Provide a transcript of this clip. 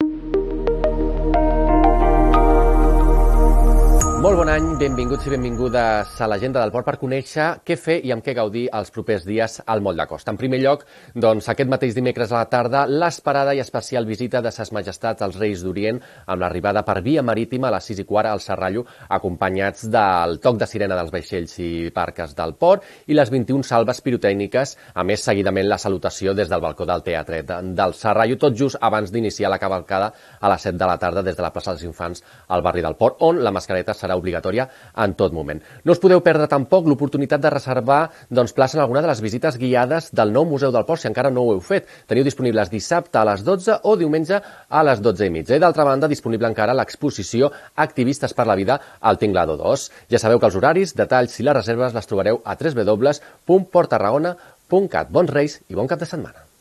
Molt bon any, benvinguts i benvingudes a l'Agenda del Port per conèixer què fer i amb què gaudir els propers dies al Moll de Costa. En primer lloc, doncs, aquest mateix dimecres a la tarda, l'esperada i especial visita de Ses Majestats als Reis d'Orient amb l'arribada per via marítima a les 6:15 al Serrallo, acompanyats del toc de sirena dels vaixells i barques del port i les 21 salves pirotècniques, a més, seguidament la salutació des del balcó del Teatret del Serrallo, tot just abans d'iniciar la cavalcada a les 7 de la tarda des de la plaça dels Infants al barri del Port, on la mascareta serà obligatòria en tot moment. No us podeu perdre tampoc l'oportunitat de reservar plaça en alguna de les visites guiades del nou Museu del Port, si encara no ho heu fet. Teniu disponibles dissabte a les 12 o diumenge a les 12:30. I d'altra banda, disponible encara l'exposició Activistes per la Vida al Tinglado 2. Ja sabeu que els horaris, detalls i les reserves les trobareu a www.porttarragona.cat. Bons Reis i bon cap de setmana.